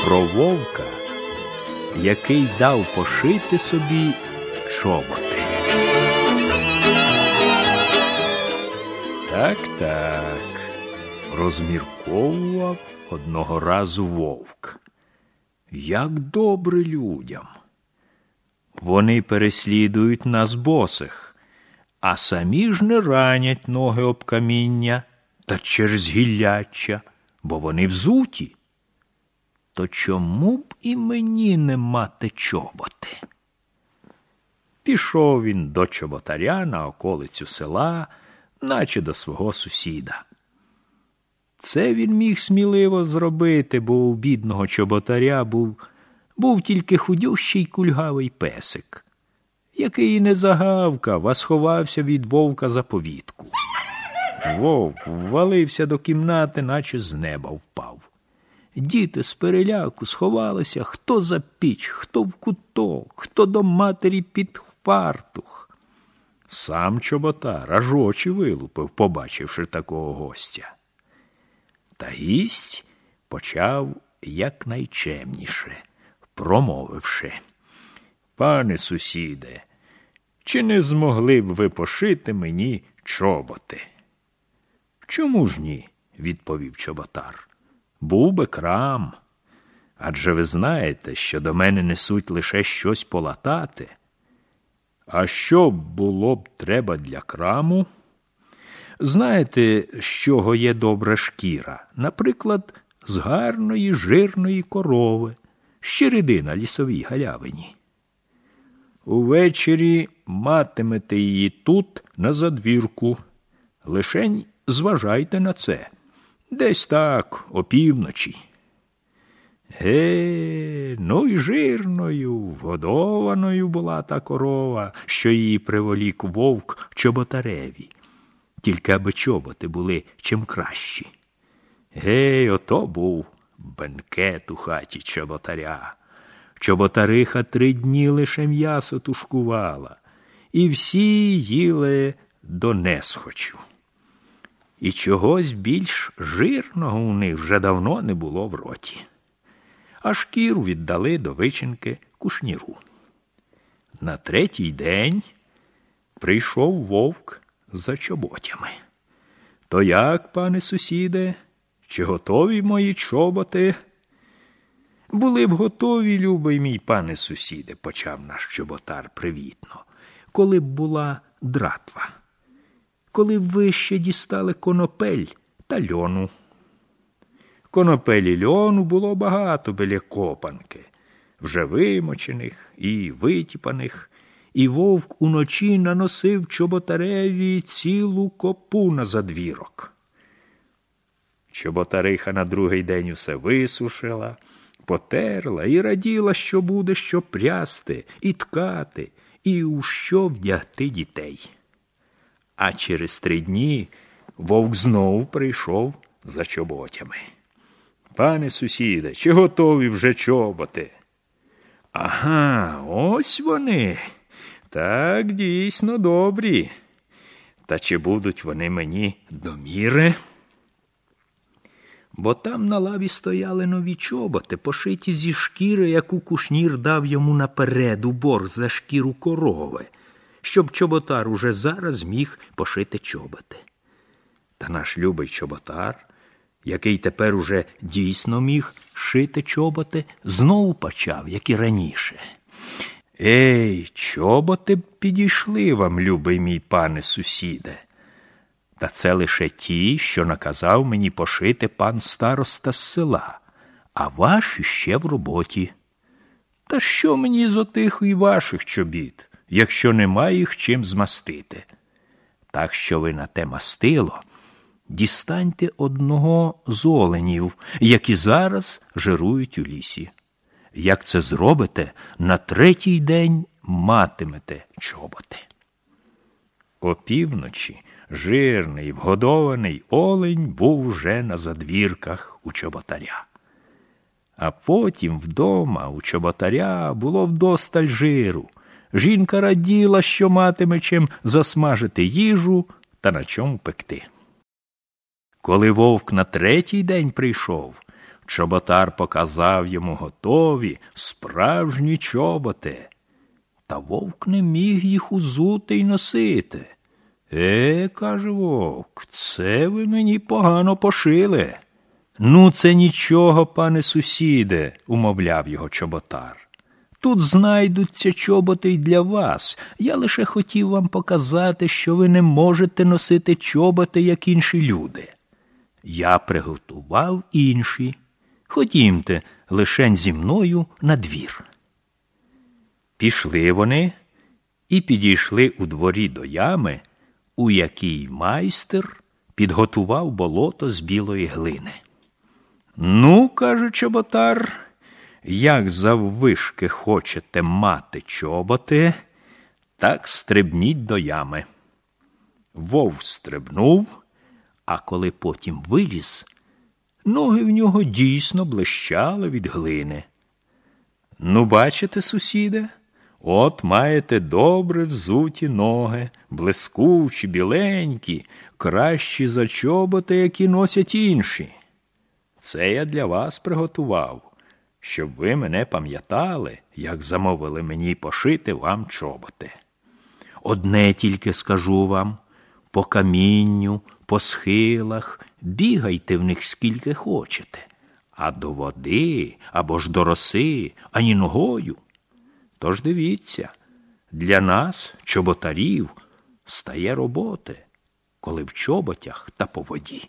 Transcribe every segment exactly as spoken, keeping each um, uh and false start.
про вовка, який дав пошити собі чоботи. Так-так, розмірковував одного разу вовк. Як добре людям. Вони переслідують нас босих, а самі ж не ранять ноги об каміння та через гілляччя, бо вони взуті. То чому б і мені не мати чоботи? Пішов він до чоботаря на околицю села, наче до свого сусіда. Це він міг сміливо зробити, бо у бідного чоботаря був, був тільки худющий кульгавий песик, який не загавкав, а сховався від вовка за повідку. Вовк ввалився до кімнати, наче з неба впав. Діти з переляку сховалися хто за піч, хто в куток, хто до матері під фартух. Сам чоботар аж очі вилупив, побачивши такого гостя. Та гість почав якнайчемніше, промовивши: «Пане сусіде, чи не змогли б ви пошити мені чоботи?» «Чому ж ні?» – відповів чоботар. «Був би крам. Адже ви знаєте, що до мене несуть лише щось полатати. А що було б треба для краму? Знаєте, з чого є добра шкіра? Наприклад, з гарної жирної корови, щереди на лісовій галявині. Увечері матимете її тут, на задвірку. Лишень зважайте на це. Десь так, опівночі». Ге, ну й жирною, вгодованою була та корова, що її приволік вовк чоботареві. Тільки аби чоботи були чим кращі. Гей, ото був бенкет у хаті чоботаря. Чоботариха три дні лише м'ясо тушкувала, і всі їли до несхочу. І чогось більш жирного у них вже давно не було в роті. А шкіру віддали до вичинки кушніру. На третій день прийшов вовк за чоботями. «То як, пане сусіде, чи готові мої чоботи?» «Були б готові, любий мій пане сусіде», – почав наш чоботар привітно, «коли б була дратва, коли б ви ще дістали конопель та льону». Конопель і льону було багато біля копанки, вже вимочених і витіпаних, і вовк уночі наносив чоботареві цілу копу на задвірок. Чоботариха на другий день усе висушила, потерла і раділа, що буде що прясти і ткати, і у що вдягти дітей. А через три дні вовк знов прийшов за чоботями. «Пане сусіде, чи готові вже чоботи?» «Ага, ось вони. Так, дійсно добрі. Та чи будуть вони мені до міри?» Бо там на лаві стояли нові чоботи, пошиті зі шкіри, яку кушнір дав йому наперед у борг за шкіру корови, щоб чоботар уже зараз міг пошити чоботи. Та наш любий чоботар, який тепер уже дійсно міг шити чоботи, знову почав, як і раніше: «Ей, чоботи б підійшли вам, любий мій пане сусіде. Та це лише ті, що наказав мені пошити пан староста з села, а ваші ще в роботі. Та що мені з отих і ваших чобіт, якщо нема їх чим змастити? Так що ви на те мастило дістаньте одного з оленів, які зараз жирують у лісі. Як це зробите, на третій день матимете чоботи». Опівночі жирний, вгодований олень був уже на задвірках у чоботаря. А потім вдома у чоботаря було вдосталь жиру. Жінка раділа, що матиме чим засмажити їжу та на чому пекти. Коли вовк на третій день прийшов, Чоботар показав йому готові, справжні чоботи. Та вовк не міг їх узути й носити. «Е, — каже вовк, — це ви мені погано пошили». «Ну, це нічого, пане сусіде», – умовляв його чоботар. «Тут знайдуться чоботи й для вас. Я лише хотів вам показати, що ви не можете носити чоботи, як інші люди. Я приготував інші. Ходімте лишень зі мною на двір». Пішли вони і підійшли у дворі до ями, у якій майстер підготував болото з білої глини. «Ну, — каже чоботар, — як заввишки хочете мати чоботи, так стрибніть до ями». Вовк стрибнув, а коли потім виліз, ноги в нього дійсно блищали від глини. «Ну, бачите, сусіде, от маєте добре взуті ноги, блискучі, біленькі, кращі за чоботи, які носять інші. Це я для вас приготував, щоб ви мене пам'ятали, як замовили мені пошити вам чоботи. Одне тільки скажу вам, по камінню, по схилах, бігайте в них скільки хочете, а до води або ж до роси ані ногою. Тож дивіться, для нас, чоботарів, стає роботи, коли в чоботях та по воді».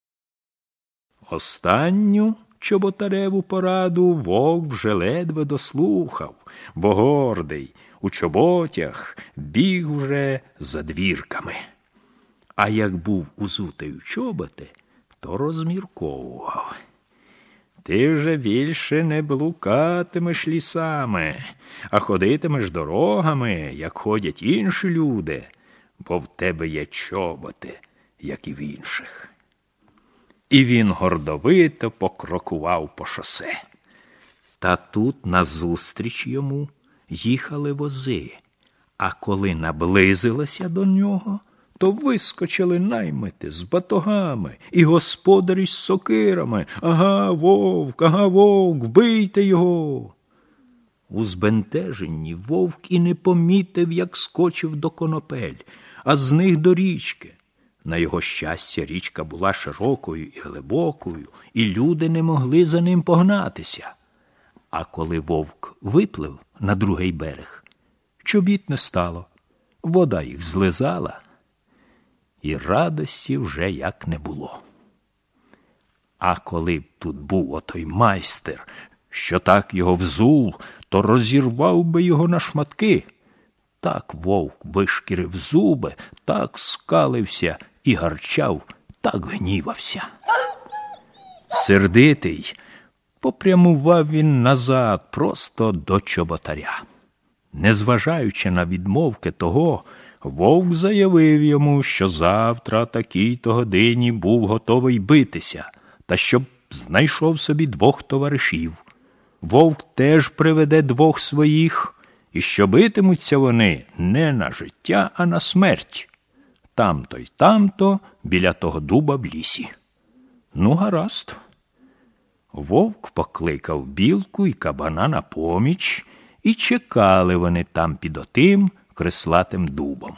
Останню чоботареву пораду вовк вже ледве дослухав, бо гордий у чоботях біг уже за двірками. А як був узутий у чоботи, то розмірковував. «Ти вже більше не блукатимеш лісами, а ходитимеш дорогами, як ходять інші люди, бо в тебе є чоботи, як і в інших». І він гордовито покрокував по шосе. Та тут назустріч йому їхали вози, а коли наблизилися до нього, то вискочили наймити з батогами і господарі з сокирами. «Ага, вовк, ага, вовк, бийте його!» У збентеженні вовк і не помітив, як скочив до конопель, а з них до річки. На його щастя, річка була широкою і глибокою, і люди не могли за ним погнатися. А коли вовк виплив на другий берег, чобіт не стало, вода їх злизала, і радості вже як не було. А коли б тут був отой майстер, що так його взув, то розірвав би його на шматки. Так вовк вишкірив зуби, так скалився і гарчав, так гнівався. Сердитий, попрямував він назад просто до чоботаря. Незважаючи на відмовки того, вовк заявив йому, що завтра о такій-то годині був готовий битися, та щоб знайшов собі двох товаришів. Вовк теж приведе двох своїх, і що битимуться вони не на життя, а на смерть. Там-то й там-то, біля того дуба в лісі. Ну, гаразд. Вовк покликав білку і кабана на поміч, і чекали вони там під отим крислатим дубом.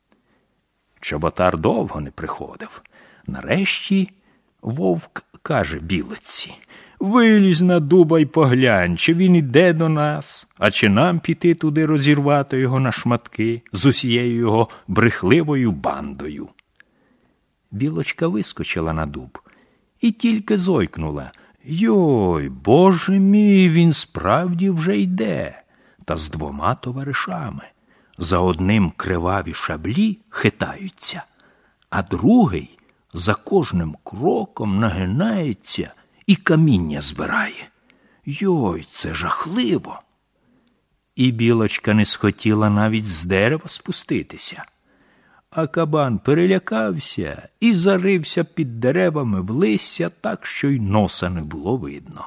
Чоботар довго не приходив. Нарешті вовк каже білиці: «Вилізь на дуба й поглянь, чи він іде до нас, а чи нам піти туди розірвати його на шматки з усією його брехливою бандою». Білочка вискочила на дуб і тільки зойкнула: «Йой, Боже мій, він справді вже йде!» Та з двома товаришами. За одним криваві шаблі хитаються, а другий за кожним кроком нагинається і каміння збирає. Йой, це жахливо! І білочка не схотіла навіть з дерева спуститися. А кабан перелякався і зарився під деревами в листя так, що й носа не було видно.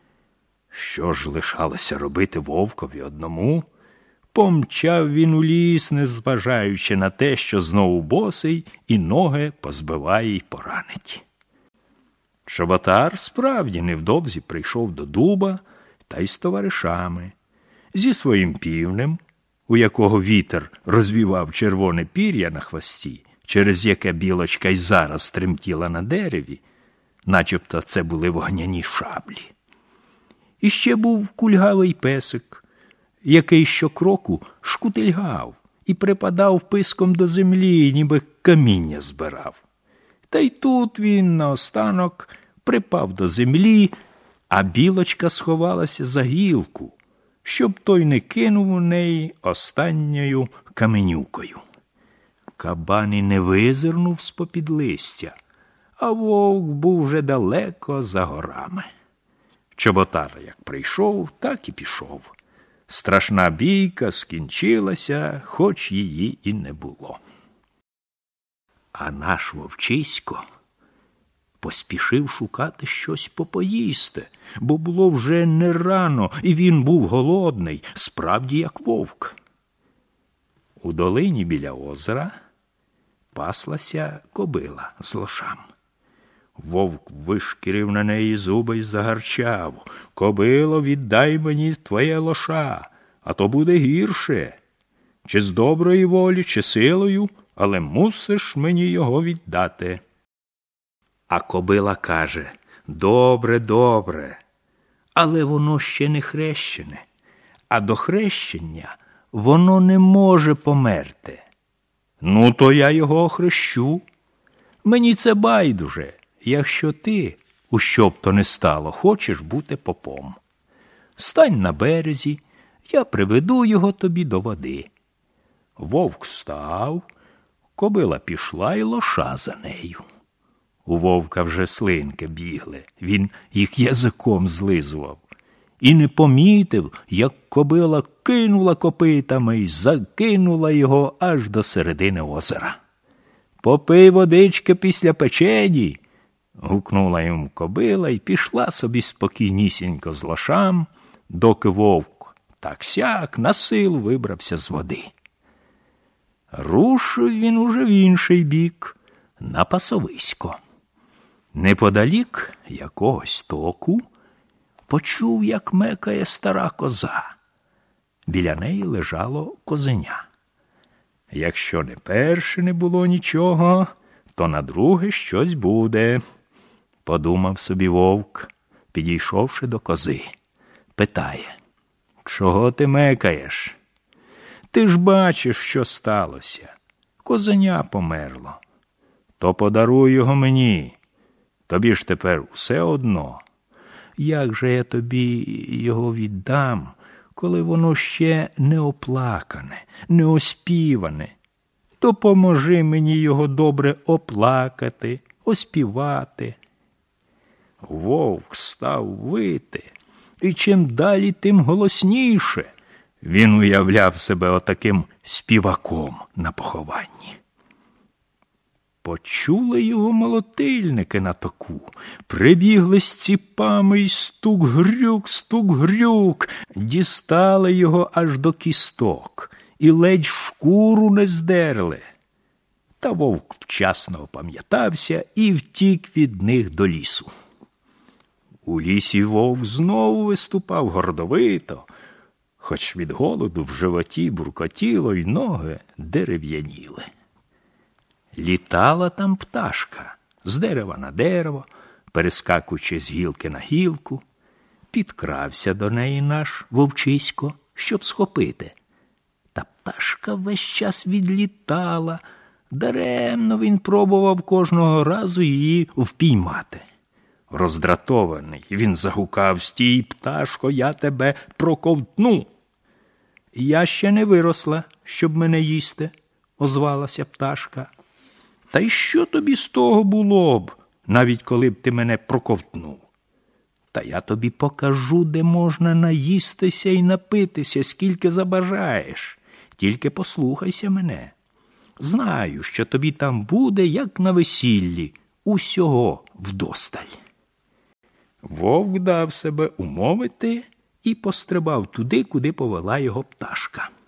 Що ж лишалося робити вовкові одному? Помчав він у ліс, незважаючи на те, що знову босий і ноги позбиває й поранить. Чоботар справді невдовзі прийшов до дуба та й з товаришами. Зі своїм півнем, у якого вітер розвівав червоне пір'я на хвості, через яке білочка й зараз тремтіла на дереві, начебто це були вогняні шаблі. І ще був кульгавий песик, який щокроку шкутильгав і припадав писком до землі, ніби каміння збирав. Та й тут він наостанок припав до землі, а білочка сховалася за гілку, щоб той не кинув у неї останньою каменюкою. Кабан і не визирнув з-попід листя, а вовк був вже далеко за горами. Чоботар як прийшов, так і пішов. Страшна бійка скінчилася, хоч її і не було. А наш вовчисько поспішив шукати щось попоїсти, бо було вже не рано, і він був голодний, справді як вовк. У долині біля озера паслася кобила з лошам. Вовк вишкірив на неї зуби й загарчав: «Кобило, віддай мені твоє лоша, а то буде гірше. Чи з доброї волі, чи силою, але мусиш мені його віддати». А кобила каже: «Добре, добре, але воно ще не хрещене, а до хрещення воно не може померти». «Ну, то я його охрещу. Мені це байдуже, якщо ти, у що б то не стало, хочеш бути попом. Стань на березі, я приведу його тобі до води». Вовк став, кобила пішла й лоша за нею. У вовка вже слинки бігли, він їх язиком злизував. І не помітив, як кобила кинула копитами й закинула його аж до середини озера. «Попий водички після печені», – гукнула йому кобила й пішла собі спокійнісінько з лошам, доки вовк так-сяк на силу вибрався з води. Рушив він уже в інший бік, на пасовисько. Неподалік якогось току почув, як мекає стара коза. Біля неї лежало козеня. Якщо не перше не було нічого, то на друге щось буде, подумав собі вовк, підійшовши до кози. Питає: «Чого ти мекаєш? Ти ж бачиш, що сталося. Козеня померло. То подаруй його мені. Тобі ж тепер усе одно. Як же я тобі його віддам, коли воно ще не оплакане, не оспіване? Допоможи мені його добре оплакати, оспівати». Вовк став вити, і чим далі, тим голосніше. Він уявляв себе отаким співаком на похованні. Почули його молотильники на току, прибігли з ціпами й стук-грюк, стук-грюк, дістали його аж до кісток і ледь шкуру не здерли. Та вовк вчасно опам'ятався і втік від них до лісу. У лісі вовк знову виступав гордовито, хоч від голоду в животі буркотіло й ноги дерев'яніли. Літала там пташка з дерева на дерево, перескакуючи з гілки на гілку. Підкрався до неї наш вовчисько, щоб схопити. Та пташка весь час відлітала, даремно він пробував кожного разу її впіймати. Роздратований, він загукав: «Стій, пташко, я тебе проковтну!» «Я ще не виросла, щоб мене їсти», – озвалася пташка. «Та й що тобі з того було б, навіть коли б ти мене проковтнув? Та я тобі покажу, де можна наїстися і напитися, скільки забажаєш. Тільки послухайся мене. Знаю, що тобі там буде, як на весіллі, усього вдосталь». Вовк дав себе умовити і пострибав туди, куди повела його пташка.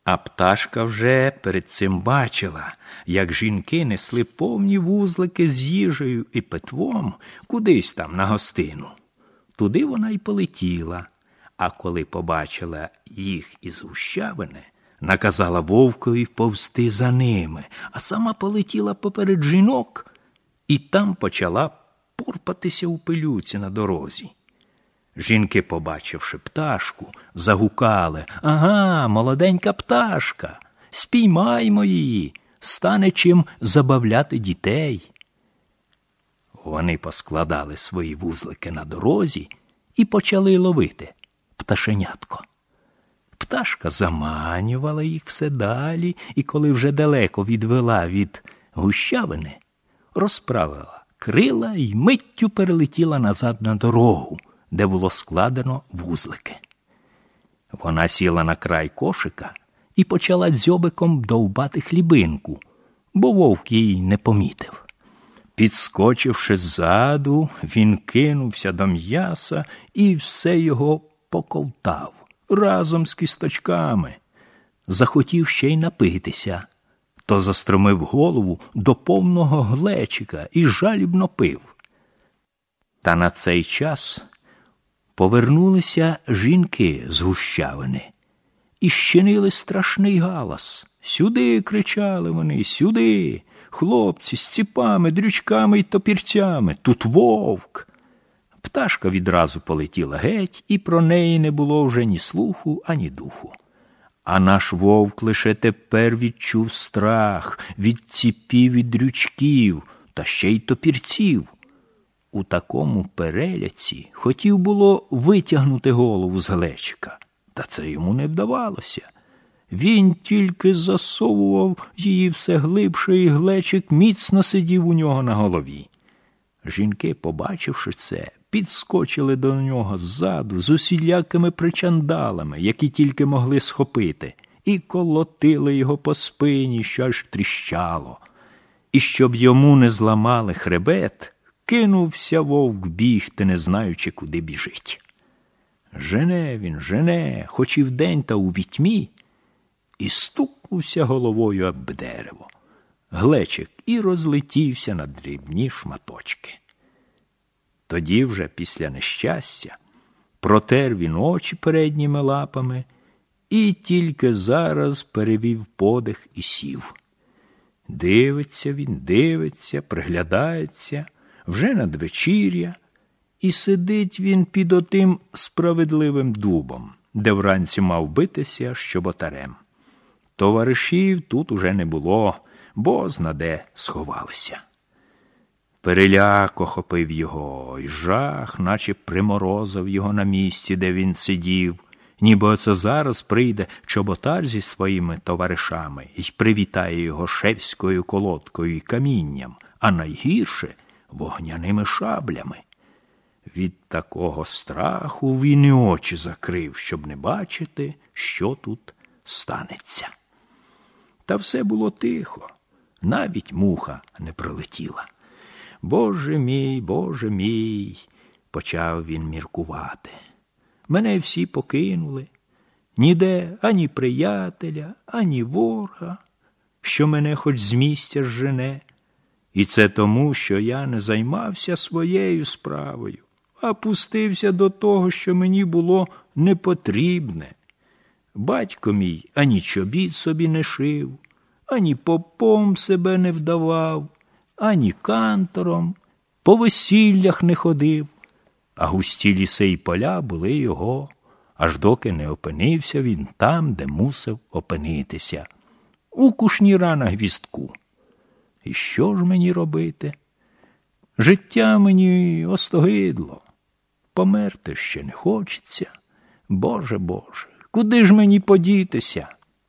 А пташка вже перед цим бачила, як жінки несли повні вузлики з їжею і питвом кудись там на гостину. Туди вона й полетіла, а коли побачила їх із гущавини, наказала вовкові повзти за ними, а сама полетіла поперед жінок і там почала порпатися у пилюці на дорозі. Жінки, побачивши пташку, загукали: «Ага, молоденька пташка, спіймаймо її, стане чим забавляти дітей». Вони поскладали свої вузлики на дорозі і почали ловити пташенятко. Пташка заманювала їх все далі, і коли вже далеко відвела від гущавини, розправила крила й миттю перелетіла назад на дорогу, де було складено вузлики. Вона сіла на край кошика і почала дзьобиком довбати хлібинку, бо вовк її не помітив. Підскочивши ззаду, він кинувся до м'яса і все його поковтав разом з кісточками. Захотів ще й напитися, то застромив голову до повного глечика і жалібно пив. Та на цей час повернулися жінки з гущавини і щинили страшний галас. «Сюди!» – кричали вони, «сюди! Хлопці з ціпами, дрючками й топірцями! Тут вовк!» Пташка відразу полетіла геть, і про неї не було вже ні слуху, ані духу. А наш вовк лише тепер відчув страх від ціпів і дрючків, та ще й топірців. У такому переляці хотів було витягнути голову з глечика, та це йому не вдавалося. Він тільки засовував її все глибше, і глечик міцно сидів у нього на голові. Жінки, побачивши це, підскочили до нього ззаду з усілякими причандалами, які тільки могли схопити, і колотили його по спині, що аж тріщало. І щоб йому не зламали хребет, кинувся вовк бігти, не знаючи, куди біжить. Жене він, жене, хоч і вдень та у вітьмі, і стукнувся головою об дерево. Глечик і розлетівся на дрібні шматочки. Тоді вже після нещастя протер він очі передніми лапами і тільки зараз перевів подих і сів. Дивиться він, дивиться, приглядається, вже надвечір'я, і сидить він під отим справедливим дубом, де вранці мав битися щоботарем. Товаришів тут уже не було, бо знаде сховалися. Переляк охопив його, і жах, наче приморозив його на місці, де він сидів, ніби оце зараз прийде чоботар зі своїми товаришами і привітає його шевською колодкою і камінням, а найгірше – вогняними шаблями. Від такого страху він і очі закрив, щоб не бачити, що тут станеться. Та все було тихо, навіть муха не пролетіла. «Боже мій, Боже мій!» – почав він міркувати. «Мене всі покинули, ніде ані приятеля, ані ворога, що мене хоч з місця зжене. І це тому, що я не займався своєю справою, а пустився до того, що мені було непотрібне. Батько мій ані чобіт собі не шив, ані попом себе не вдавав, ані кантором, по весіллях не ходив, а густі ліси й поля були його, аж доки не опинився він там, де мусив опинитися, у кушніра на гвіздку. І що ж мені робити? Життя мені остогидло, померти ще не хочеться. Боже, Боже, куди ж мені подітися?»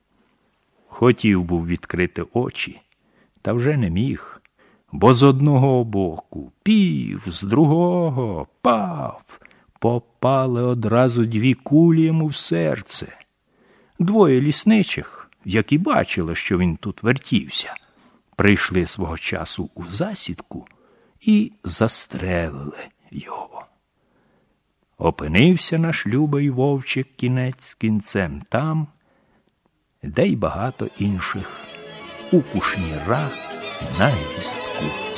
Хотів був відкрити очі, та вже не міг, бо з одного боку пів, з другого пав, попали одразу дві кулі йому в серце. Двоє лісничих, які бачили, що він тут вертівся, прийшли свого часу у засідку і застрелили його. Опинився наш любий вовчик кінець з кінцем там, де й багато інших у кушніра на гвіздку.